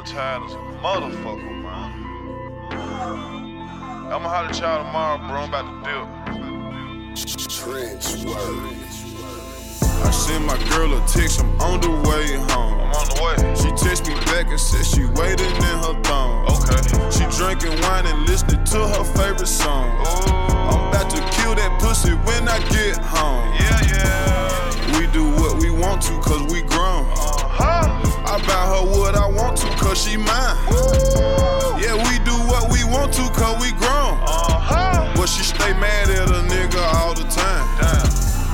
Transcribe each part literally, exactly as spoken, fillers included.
tired as a motherfucker, man. I'ma holler at y'all tomorrow, bro. I'm about to dip. Trench words. I sent my girl a text, I'm on the way home. I'm on the way. She text me back and said she waiting in her thong. Okay. She drinking wine and listening to her favorite song. Ooh. I'm about to kill that pussy when I get home. Yeah, yeah. We do what we want to cause we grown. Uh-huh. I buy her what I want to cause she mine. Ooh. Yeah, we do what we want to cause we grown. Uh-huh. But she stay mad at a nigga all the time. Damn.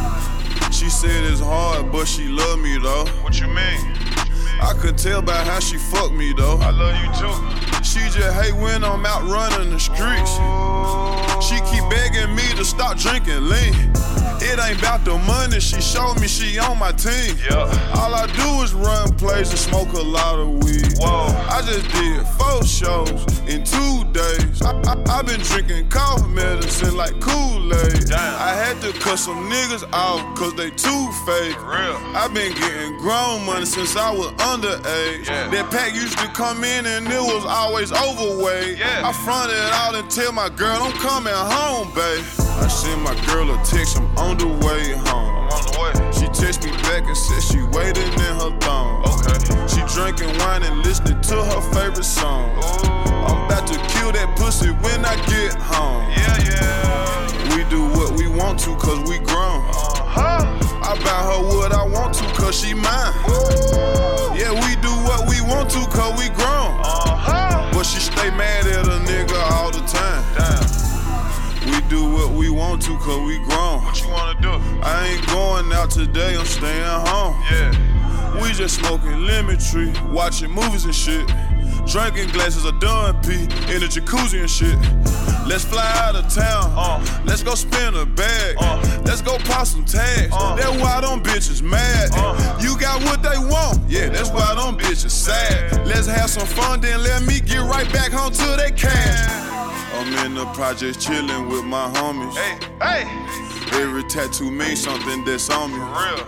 She said it's hard, but she love me though. What you mean? I could tell by how she fuck me though. I love you too. She just hate when I'm out running the streets. She keep begging me to stop drinking lean. It ain't about the money, she showed me she on my team. Yeah. All I do is run plays and smoke a lot of weed. Whoa. I just did four shows in two days. I, I, I been drinking cough medicine like Kool-Aid. Damn. I had to cut some niggas out cause they too fake. For real. I been getting grown money since I was underage. Yeah. That pack used to come in and it was always overweight. Yeah. I fronted out and tell my girl I'm coming home, babe. I sent my girl a text, I'm on the way home. I'm on the way. She text me back and said she waiting in her thong. Okay. She drinking wine and listening to her favorite song. Ooh. I'm about to kill that pussy when I get home. Yeah, yeah. We do what we want to cause we grown. Uh-huh. I buy her what I want to cause she mine. Ooh. Yeah, we do what we want to cause we grown. Uh-huh. But she stay mad at a nigga all the time. Damn. We do what we want to cause we grown. What you wanna do? I ain't going out today, I'm staying home. Yeah. We just smoking lemon tree, watching movies and shit. Drinking glasses of Dun P in the jacuzzi and shit. Let's fly out of town, Uh. let's go spin a bag. Uh. Let's go pop some tags, Uh. that's why them bitches mad. Uh. You got what they want, yeah, that's why them bitches sad. Let's have some fun, then let me get right back home to that cash. I'm in the projects chillin' with my homies. Hey, hey. Every tattoo means something that's on me. For real.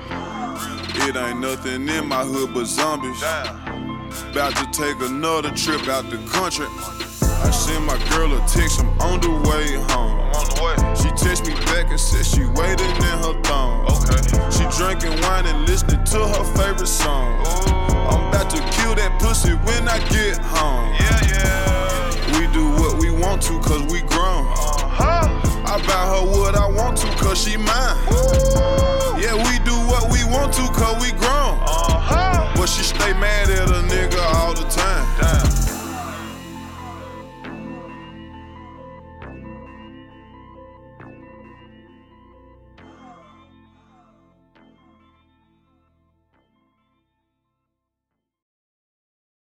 It ain't nothing in my hood but zombies. Damn. About to take another trip out the country. I sent my girl a text, I'm on the way home. I'm on the way. She text me back and said she waiting in her thong. Okay. She drinking wine and listening to her favorite song. Ooh. I'm about to kill that pussy when I get home. Yeah, yeah. We do what we want to cause we grown. Uh-huh. I buy her what I want to cause she mine. Ooh. Yeah, we do what we want to cause we grown.